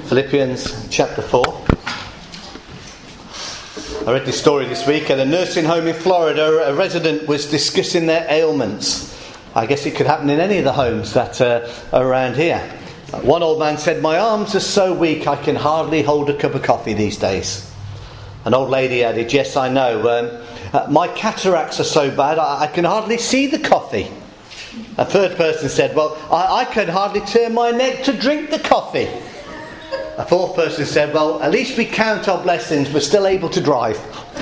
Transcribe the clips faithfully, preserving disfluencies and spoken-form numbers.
Philippians chapter four. I read this story this week. At a nursing home in Florida, a resident was discussing their ailments. I guess it could happen in any of the homes that uh, are around here. One old man said, "My arms are so weak I can hardly hold a cup of coffee these days." An old lady added, "Yes, I know. Um, uh, my cataracts are so bad I, I can hardly see the coffee." A third person said, "Well, I, I can hardly turn my neck to drink the coffee." A fourth person said, "Well, at least we count our blessings, we're still able to drive."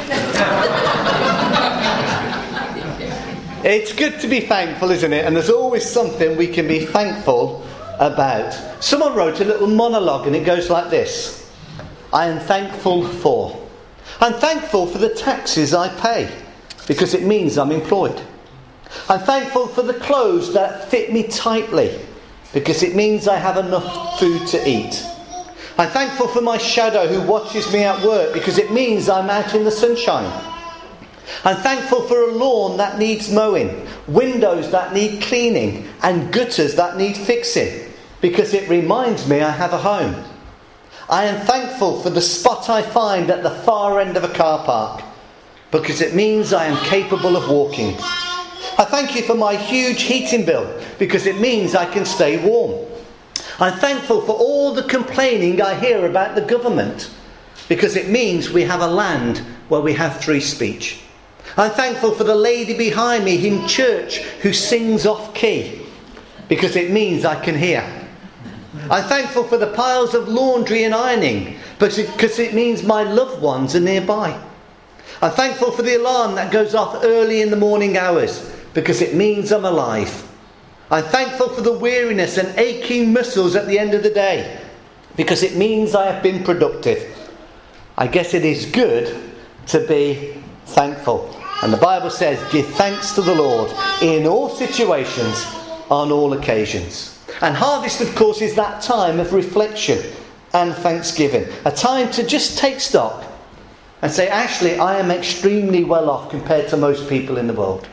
It's good to be thankful, isn't it? And there's always something we can be thankful about. Someone wrote a little monologue and it goes like this. I am thankful for. I'm thankful for the taxes I pay because it means I'm employed. I'm thankful for the clothes that fit me tightly because it means I have enough food to eat. I'm thankful for my shadow who watches me at work because it means I'm out in the sunshine. I'm thankful for a lawn that needs mowing, windows that need cleaning, and gutters that need fixing because it reminds me I have a home. I am thankful for the spot I find at the far end of a car park because it means I am capable of walking. I thank you for my huge heating bill because it means I can stay warm. I'm thankful for all the complaining I hear about the government because it means we have a land where we have free speech. I'm thankful for the lady behind me in church who sings off key because it means I can hear. I'm thankful for the piles of laundry and ironing because it means my loved ones are nearby. I'm thankful for the alarm that goes off early in the morning hours because it means I'm alive. I'm thankful for the weariness and aching muscles at the end of the day because it means I have been productive. I guess it is good to be thankful. And the Bible says, give thanks to the Lord in all situations, on all occasions. And harvest, of course, is that time of reflection and thanksgiving. A time to just take stock and say, actually, I am extremely well off compared to most people in the world.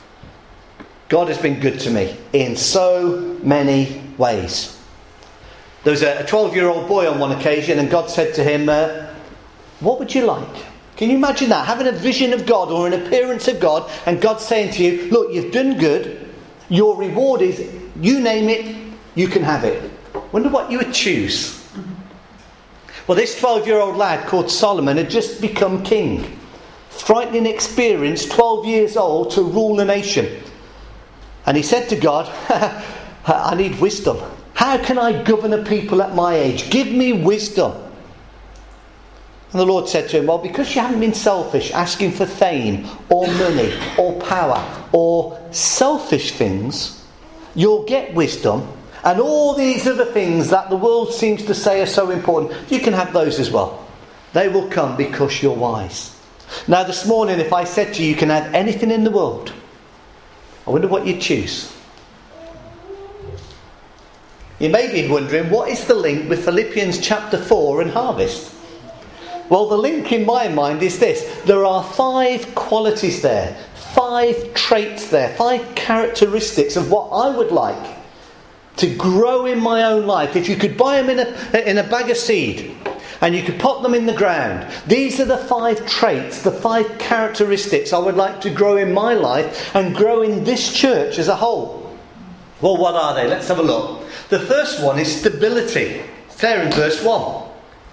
God has been good to me in so many ways. There was a twelve-year-old boy on one occasion and God said to him, uh, what would you like? Can you imagine that? Having a vision of God or an appearance of God and God saying to you, look, you've done good. Your reward is, you name it, you can have it. Wonder what you would choose. Well, this twelve-year-old lad called Solomon had just become king. Frightening experience, twelve years old, to rule a nation. And he said to God, I need wisdom. How can I govern a people at my age? Give me wisdom. And the Lord said to him, well, because you haven't been selfish, asking for fame or money or power or selfish things, you'll get wisdom. And all these other things that the world seems to say are so important, you can have those as well. They will come because you're wise. Now this morning, if I said to you, you can have anything in the world, I wonder what you'd choose. You may be wondering, what is the link with Philippians chapter four and harvest? Well, the link in my mind is this. There are five qualities there, five traits there, five characteristics of what I would like to grow in my own life. If you could buy them in a, in a bag of seed and you could pop them in the ground, these are the five traits, the five characteristics I would like to grow in my life and grow in this church as a whole. Well, what are they? Let's have a look. The first one is stability. It's there in verse one.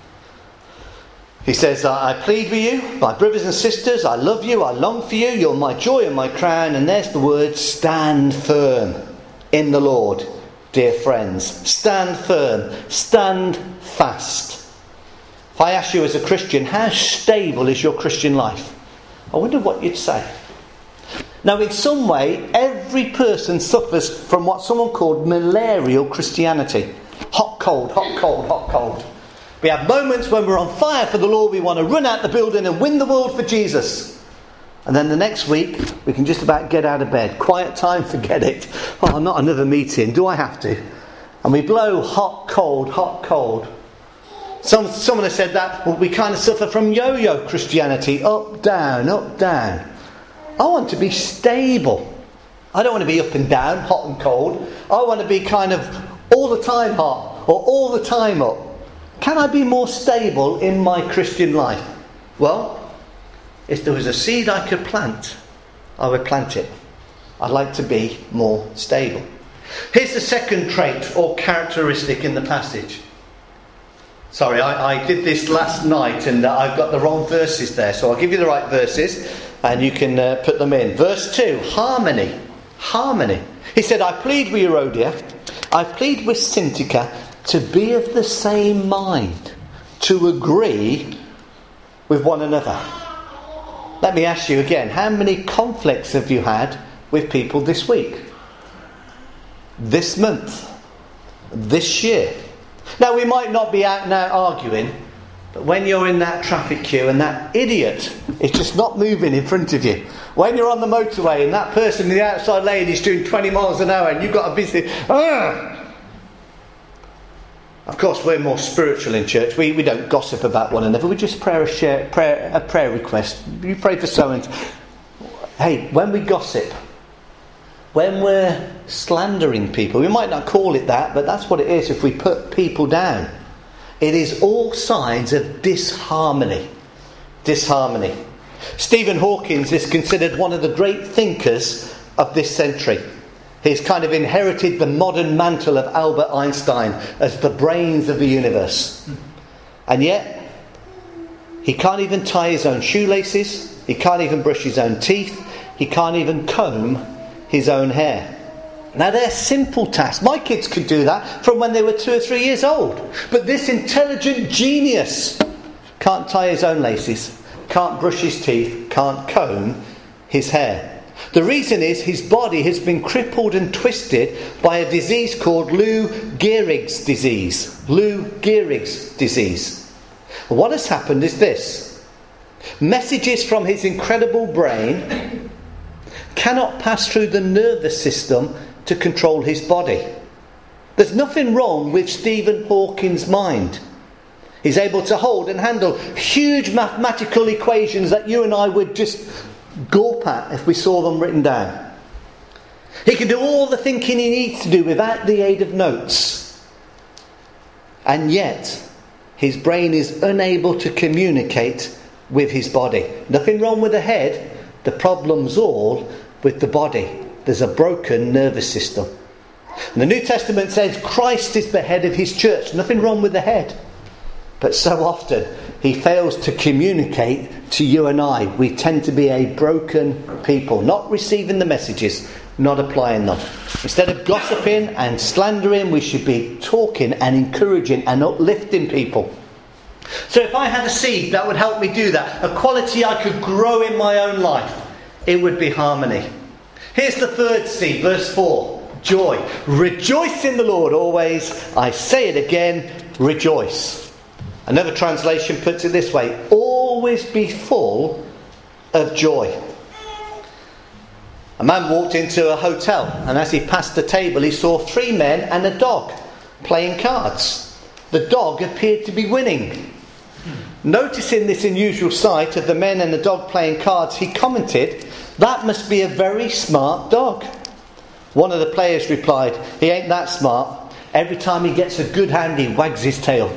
He says, I plead with you, my brothers and sisters, I love you, I long for you, you're my joy and my crown. And there's the word, stand firm in the Lord, dear friends. Stand firm, stand fast. If I ask you as a Christian, how stable is your Christian life? I wonder what you'd say. Now, in some way, every person suffers from what someone called malarial Christianity. Hot, cold, hot, cold, hot, cold. We have moments when we're on fire for the Lord, we want to run out the building and win the world for Jesus. And then the next week, we can just about get out of bed. Quiet time, forget it. Oh, not another meeting, do I have to? And we blow hot, cold, hot, cold. Some, someone has said that well, we kind of suffer from yo-yo Christianity. Up, down, up, down. I want to be stable. I don't want to be up and down, hot and cold. I want to be kind of all the time hot or all the time up. Can I be more stable in my Christian life? Well, if there was a seed I could plant, I would plant it. I'd like to be more stable. Here's the second trait or characteristic in the passage. Sorry, I, I did this last night and uh, I've got the wrong verses there. So I'll give you the right verses and you can uh, put them in. Verse two, harmony. Harmony. He said, I plead with Euodia, I plead with Syntyche to be of the same mind, to agree with one another. Let me ask you again, how many conflicts have you had with people this week? This month? This year? Now, we might not be out now arguing, but when you're in that traffic queue and that idiot is just not moving in front of you, when you're on the motorway and that person in the outside lane is doing twenty miles an hour and you've got a busy... Ah! Of course, we're more spiritual in church. We, we don't gossip about one another. We just pray a, share, prayer, a prayer request. You pray for so-and-so. Hey, when we gossip, when we're slandering people, we might not call it that, but that's what it is if we put people down. It is all signs of disharmony. Disharmony. Stephen Hawking is considered one of the great thinkers of this century. He's kind of inherited the modern mantle of Albert Einstein as the brains of the universe. And yet, he can't even tie his own shoelaces. He can't even brush his own teeth. He can't even comb his own hair. Now, they're simple tasks. My kids could do that from when they were two or three years old. But this intelligent genius can't tie his own laces, can't brush his teeth, can't comb his hair. The reason is his body has been crippled and twisted by a disease called Lou Gehrig's disease. Lou Gehrig's disease. What has happened is this. Messages from his incredible brain cannot pass through the nervous system to control his body. There's nothing wrong with Stephen Hawking's mind. He's able to hold and handle huge mathematical equations that you and I would just gulp at if we saw them written down. He can do all the thinking he needs to do without the aid of notes. And yet, his brain is unable to communicate with his body. Nothing wrong with the head. The problem's all with the body. There's a broken nervous system. And the New Testament says Christ is the head of his church. Nothing wrong with the head. But so often he fails to communicate to you and I. We tend to be a broken people, not receiving the messages, not applying them. Instead of gossiping and slandering, we should be talking and encouraging and uplifting people. So if I had a seed that would help me do that, a quality I could grow in my own life, it would be harmony. Here's the third seed, verse four. Joy. Rejoice in the Lord always. I say it again, rejoice. Another translation puts it this way. Always be full of joy. A man walked into a hotel, and as he passed the table, he saw three men and a dog playing cards. The dog appeared to be winning. Noticing this unusual sight of the men and the dog playing cards, he commented, "That must be a very smart dog." One of the players replied, "He ain't that smart. Every time he gets a good hand, he wags his tail."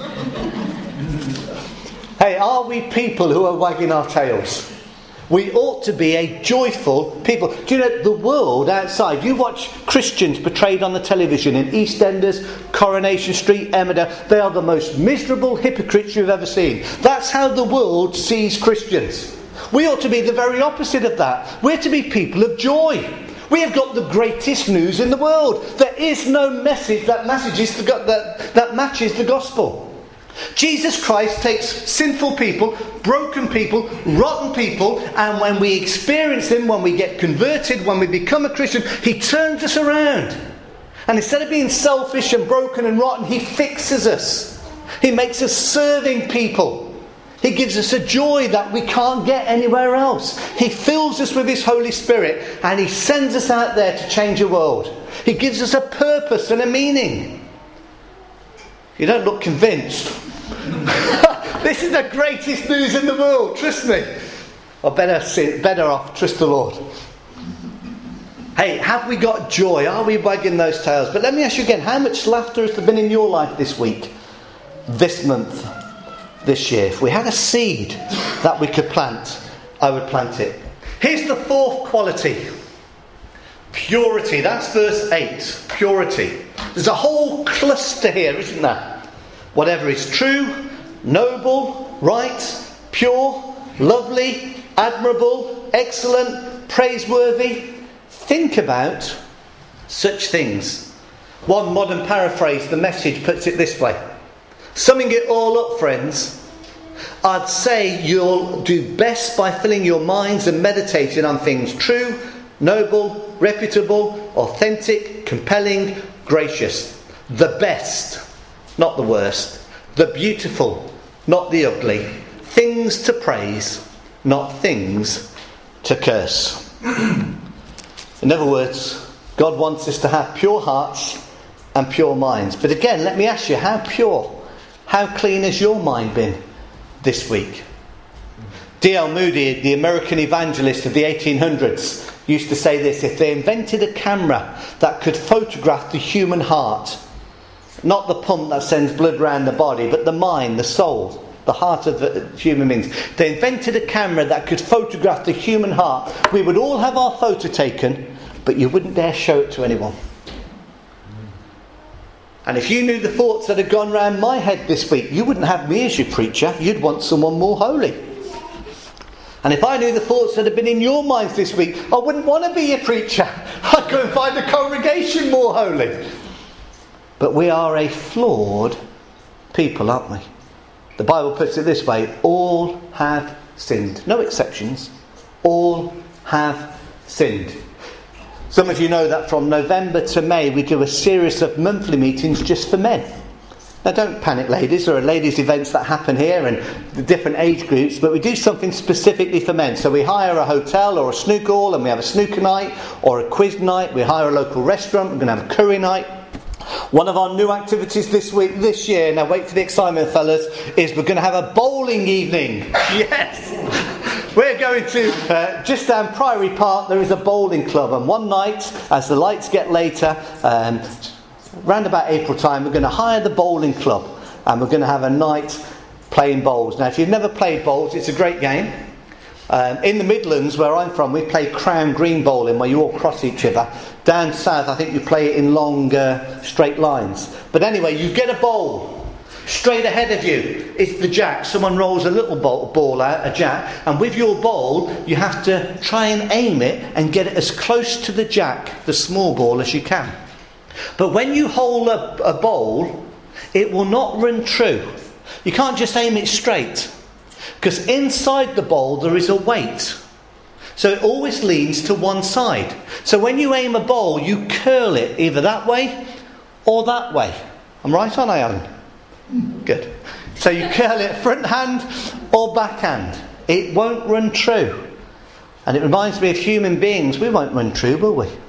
Hey, are we people who are wagging our tails? We ought to be a joyful people. Do you know, the world outside, you watch Christians portrayed on the television in EastEnders, Coronation Street, Emmerdale, they are the most miserable hypocrites you've ever seen. That's how the world sees Christians. We ought to be the very opposite of that. We're to be people of joy. We have got the greatest news in the world. There is no message that, messages the, that, that matches the gospel. Jesus Christ takes sinful people, broken people, rotten people, and when we experience them, when we get converted, when we become a Christian, he turns us around. And instead of being selfish and broken and rotten, he fixes us. He makes us serving people. He gives us a joy that we can't get anywhere else. He fills us with his Holy Spirit and he sends us out there to change the world. He gives us a purpose and a meaning. You don't look convinced. This is the greatest news in the world, trust me. Or better, better off, trust the Lord. Hey, have we got joy? Are we wagging those tails? But let me ask you again, how much laughter has there been in your life this week? this month, this year. If we had a seed that we could plant, I would plant it. Here's the fourth quality. Purity. That's verse eight. Purity. There's a whole cluster here, isn't there? Whatever is true, noble, right, pure, lovely, admirable, excellent, praiseworthy. Think about such things. One modern paraphrase, the Message, puts it this way. Summing it all up, friends, I'd say you'll do best by filling your minds and meditating on things true, noble, reputable, authentic, compelling, gracious. The best, not the worst. The beautiful, not the ugly. Things to praise, not things to curse. In other words, God wants us to have pure hearts and pure minds. But again, let me ask you, how pure, how clean has your mind been this week? D L Moody, the American evangelist of the eighteen hundreds, used to say this: if they invented a camera that could photograph the human heart, not the pump that sends blood around the body, but the mind, the soul, the heart of the human beings. They invented a camera that could photograph the human heart. We would all have our photo taken, but you wouldn't dare show it to anyone. And if you knew the thoughts that had gone round my head this week, you wouldn't have me as your preacher. You'd want someone more holy. And if I knew the thoughts that had been in your minds this week, I wouldn't want to be your preacher. I'd go and find the congregation more holy. But we are a flawed people, aren't we? The Bible puts it this way: all have sinned. No exceptions. All have sinned. Some of you know that from November to May we do a series of monthly meetings just for men. Now don't panic, ladies. There are ladies' events that happen here and the different age groups, but we do something specifically for men. So we hire a hotel or a snooker hall and we have a snooker night or a quiz night. We hire a local restaurant. We're going to have a curry night. One of our new activities this week, this year, now wait for the excitement, fellas, is we're going to have a bowling evening. Yes! We're going to, uh, just down Priory Park, there is a bowling club. And one night, as the lights get later, um, round about April time, we're going to hire the bowling club. And we're going to have a night playing bowls. Now, if you've never played bowls, it's a great game. Um, in the Midlands, where I'm from, we play crown green bowling, where you all cross each other. Down south, I think you play it in long, uh, straight lines. But anyway, you get a bowl. Straight ahead of you is the jack. Someone rolls a little ball, ball out, a jack, and with your bowl, you have to try and aim it and get it as close to the jack, the small ball, as you can. But when you hold a, a bowl, it will not run true. You can't just aim it straight, because inside the bowl there is a weight. So it always leans to one side. So when you aim a bowl, you curl it either that way or that way. I'm right, aren't I, Alan? Good. So you curl it front hand or back hand. It won't run true. And it reminds me of human beings. We won't run true, will we?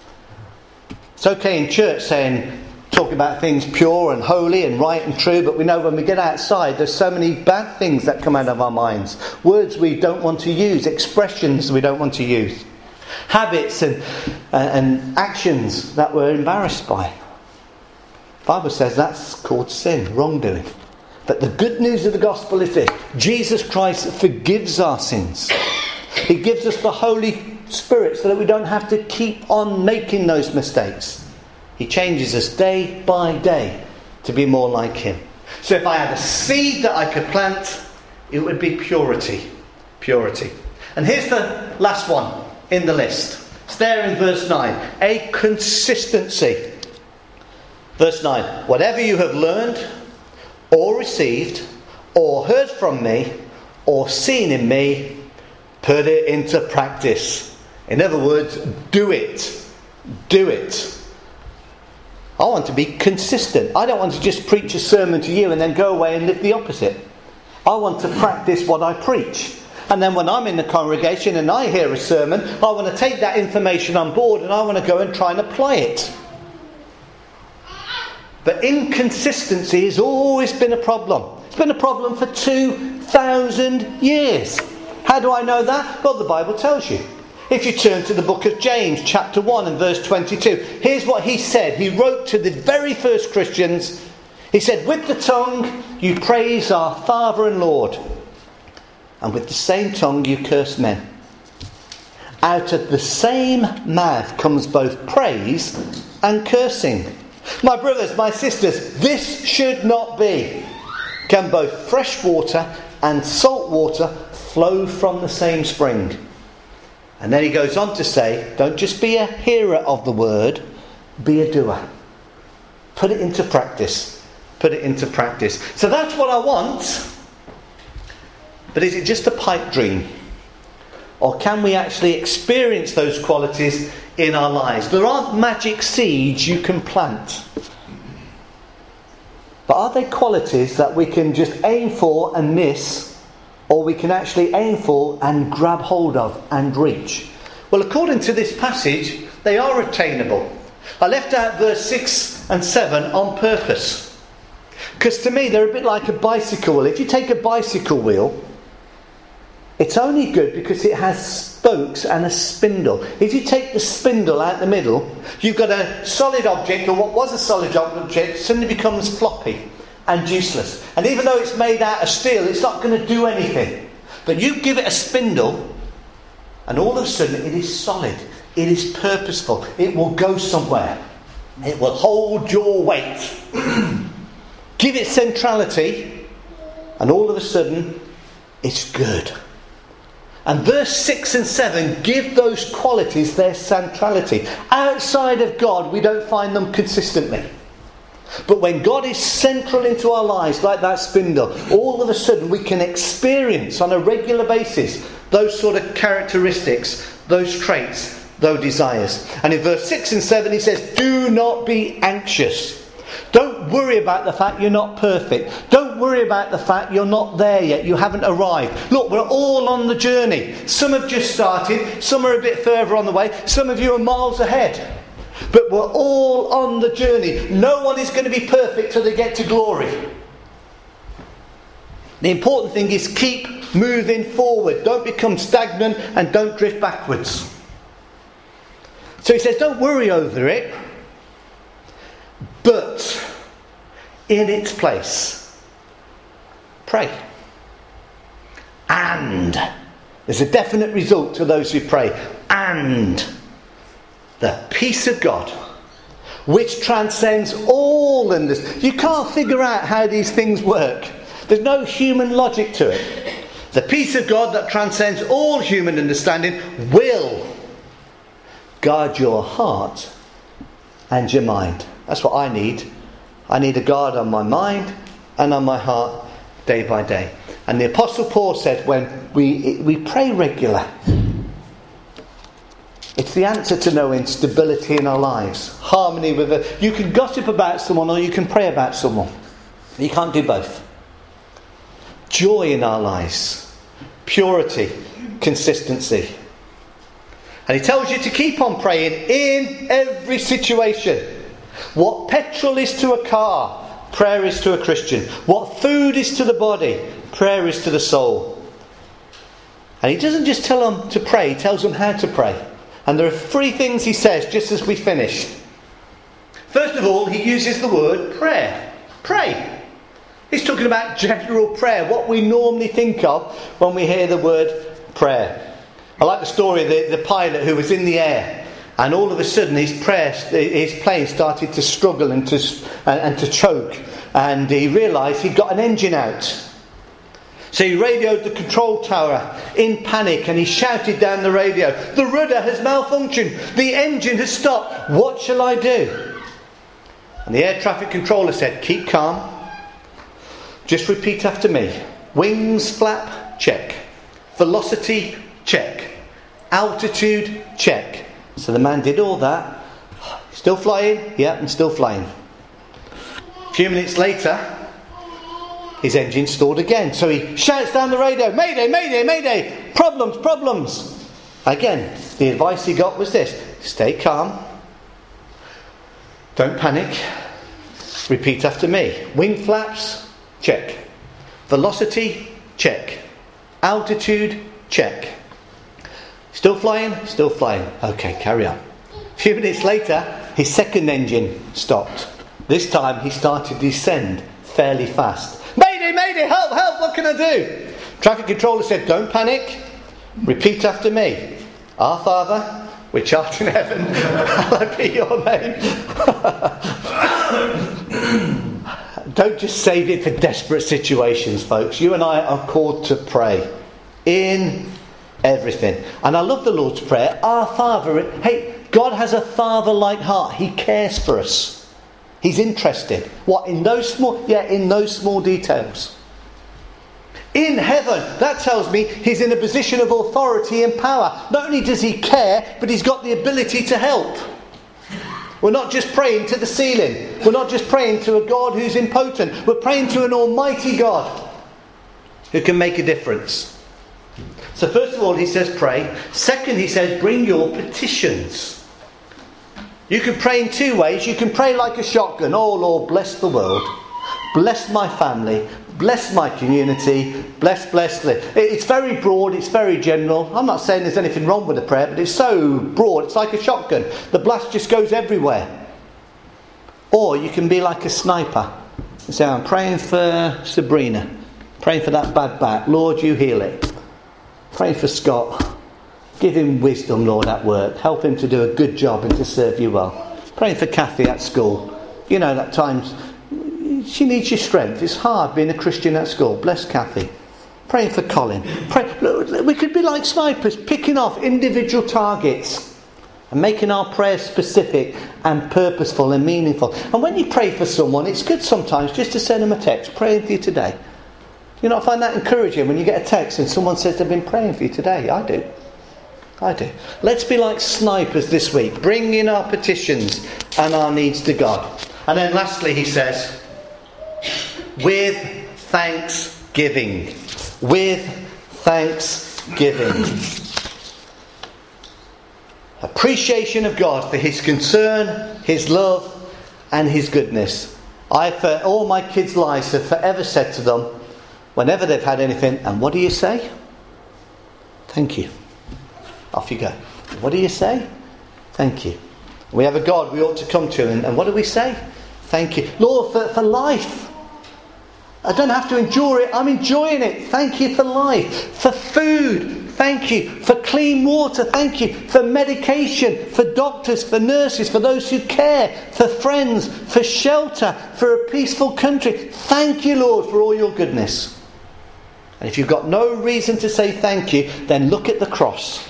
It's okay in church saying, talking about things pure and holy and right and true, but we know when we get outside there's so many bad things that come out of our minds. Words we don't want to use, expressions we don't want to use, habits and, uh, and actions that we're embarrassed by. The Bible says that's called sin, wrongdoing. But the good news of the gospel is this: Jesus Christ forgives our sins. He gives us the Holy Spirit so that we don't have to keep on making those mistakes. He changes us day by day to be more like Him. So if I had a seed that I could plant, it would be purity. Purity. And here's the last one in the list. It's there in verse nine. A consistency. Verse nine. Whatever you have learned or received or heard from me or seen in me, put it into practice. In other words, do it. Do it. I want to be consistent. I don't want to just preach a sermon to you and then go away and live the opposite. I want to practice what I preach. And then when I'm in the congregation and I hear a sermon, I want to take that information on board and I want to go and try and apply it. But inconsistency has always been a problem. It's been a problem for two thousand years. How do I know that? Well, the Bible tells you. If you turn to the book of James, chapter one and verse twenty-two, here's what he said. He wrote to the very first Christians. He said, with the tongue you praise our Father and Lord, and with the same tongue you curse men. Out of the same mouth comes both praise and cursing. My brothers, my sisters, this should not be. Can both fresh water and salt water flow from the same spring? And then he goes on to say, don't just be a hearer of the word, be a doer. Put it into practice. Put it into practice. So that's what I want. But is it just a pipe dream? Or can we actually experience those qualities in our lives? There aren't magic seeds you can plant. But are they qualities that we can just aim for and miss? Or we can actually aim for and grab hold of and reach? Well, according to this passage, they are attainable. I left out verse six and seven on purpose. Because to me, they're a bit like a bicycle wheel. If you take a bicycle wheel, it's only good because it has spokes and a spindle. If you take the spindle out the middle, you've got a solid object, or what was a solid object, suddenly becomes floppy and useless. And even though it's made out of steel, it's not going to do anything. But you give it a spindle, and all of a sudden it is solid. It is purposeful. It will go somewhere. It will hold your weight. Give it centrality, and all of a sudden it's good. And verse six and seven give those qualities their centrality. Outside of God, we don't find them consistently. But when God is central into our lives, like that spindle, all of a sudden we can experience on a regular basis those sort of characteristics, those traits, those desires. And in verse six and seven he says, do not be anxious. Don't worry about the fact you're not perfect. Don't worry about the fact you're not there yet. You haven't arrived. Look, we're all on the journey. Some have just started. Some are a bit further on the way. Some of you are miles ahead. But we're all on the journey. No one is going to be perfect till they get to glory. The important thing is keep moving forward. Don't become stagnant and don't drift backwards. So he says, don't worry over it. But in its place, pray. And there's a definite result to those who pray. And the peace of God, which transcends all understanding. You can't figure out how these things work. There's no human logic to it. The peace of God that transcends all human understanding will guard your heart and your mind. That's what I need. I need a guard on my mind and on my heart day by day. And the Apostle Paul said when we we pray regular, it's the answer to knowing stability in our lives. Harmony with it. You can gossip about someone or you can pray about someone. You can't do both. Joy in our lives. Purity. Consistency. And he tells you to keep on praying in every situation. What petrol is to a car, prayer is to a Christian. What food is to the body, prayer is to the soul. And he doesn't just tell them to pray, he tells them how to pray. And there are three things he says just as we finished. First of all, he uses the word prayer. Pray. He's talking about general prayer, what we normally think of when we hear the word prayer. I like the story of the, the pilot who was in the air. And all of a sudden his, prayer, his plane started to struggle and to, and, and to choke. And he realised he'd got an engine out. So he radioed the control tower in panic and he shouted down the radio, "The rudder has malfunctioned. The engine has stopped. What shall I do?" And the air traffic controller said, "Keep calm. Just repeat after me. Wings flap, check. Velocity, check. Altitude, check." So the man did all that. Still flying? Yeah, I'm still flying. A few minutes later, his engine stalled again. So he shouts down the radio, "Mayday, mayday, mayday! Problems, problems!" Again, the advice he got was this: stay calm. Don't panic. Repeat after me. Wing flaps, check. Velocity, check. Altitude, check. Still flying? Still flying. Okay, carry on. A few minutes later, his second engine stopped. This time he started to descend fairly fast. Mayday, mayday, help, help, what can I do? Traffic controller said, don't panic. Repeat after me. Our Father, which art in heaven, hallowed be your name. Don't just save it for desperate situations, folks. You and I are called to pray in everything. And I love the Lord's Prayer. Our Father. Hey, God has a father-like heart. He cares for us. He's interested. What? In those small, yeah, in those small details. In heaven, that tells me he's in a position of authority and power. Not only does he care, but he's got the ability to help. We're not just praying to the ceiling. We're not just praying to a God who's impotent. We're praying to an almighty God who can make a difference. So first of all, he says pray. Second, he says bring your petitions. You can pray in two ways. You can pray like a shotgun. Oh Lord, bless the world. Bless my family. Bless my community. Bless, bless. It's very broad. It's very general. I'm not saying there's anything wrong with the prayer, but it's so broad. It's like a shotgun. The blast just goes everywhere. Or you can be like a sniper and say, I'm praying for Sabrina. Praying for that bad back. Lord, you heal it. Praying for Scott. Give him wisdom, Lord, at work. Help him to do a good job and to serve you well. Praying for Kathy at school. You know, at times she needs your strength. It's hard being a Christian at school. Bless Kathy. Praying for Colin. Pray, we could be like snipers, picking off individual targets and making our prayers specific and purposeful and meaningful. And when you pray for someone, it's good sometimes just to send them a text. Praying for you today. You not find that encouraging when you get a text and someone says they've been praying for you today? I do. I do. Let's be like snipers this week. Bring in our petitions and our needs to God. And then lastly, he says, with thanksgiving. With thanksgiving. Appreciation of God for his concern, his love and his goodness. I, for all my kids' lives, have forever said to them, whenever they've had anything, and what do you say? Thank you. Off you go. What do you say? Thank you. We have a God we ought to come to, and, and what do we say? Thank you. Lord, for, for life. I don't have to endure it. I'm enjoying it. Thank you for life. For food. Thank you. For clean water. Thank you. For medication. For doctors. For nurses. For those who care. For friends. For shelter. For a peaceful country. Thank you, Lord, for all your goodness. And if you've got no reason to say thank you, then look at the cross.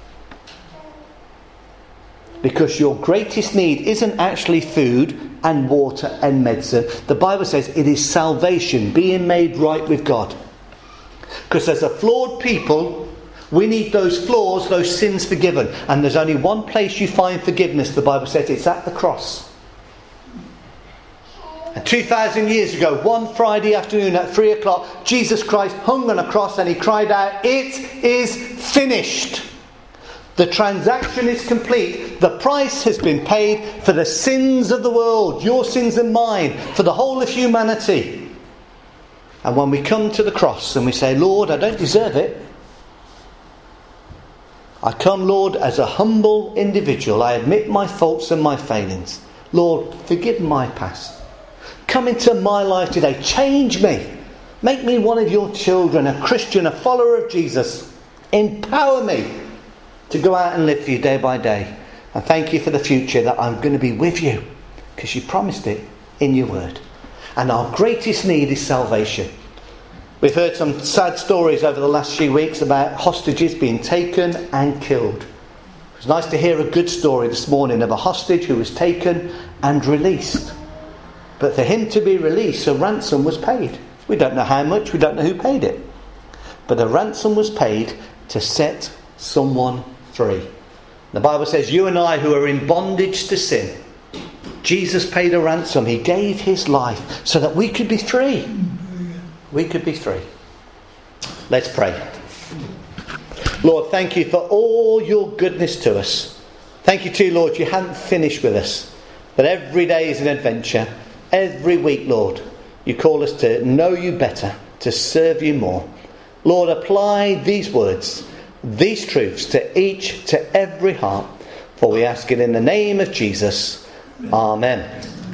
Because your greatest need isn't actually food and water and medicine. The Bible says it is salvation, being made right with God. Because as a flawed people, we need those flaws, those sins forgiven. And there's only one place you find forgiveness, the Bible says, it's at the cross. And two thousand years ago, one Friday afternoon at three o'clock, Jesus Christ hung on a cross and he cried out, "It is finished." The transaction is complete. The price has been paid for the sins of the world, your sins and mine, for the whole of humanity. And when we come to the cross and we say, Lord, I don't deserve it. I come, Lord, as a humble individual. I admit my faults and my failings. Lord, forgive my past. Come into my life today. Change me. Make me one of your children, a Christian, a follower of Jesus. Empower me to go out and live for you day by day. And thank you for the future that I'm going to be with you, because you promised it in your word. And our greatest need is salvation. We've heard some sad stories over the last few weeks about hostages being taken and killed. It was nice to hear a good story this morning of a hostage who was taken and released. But for him to be released, a ransom was paid. We don't know how much, we don't know who paid it. But a ransom was paid to set someone free. The Bible says you and I who are in bondage to sin, Jesus paid a ransom. He gave his life so that we could be free. We could be free. Let's pray. Lord, thank you for all your goodness to us. Thank you too, Lord, you haven't finished with us. That every day is an adventure. Every week, Lord, you call us to know you better, to serve you more. Lord, apply these words, these truths to each, to every heart. For we ask it in the name of Jesus. Amen.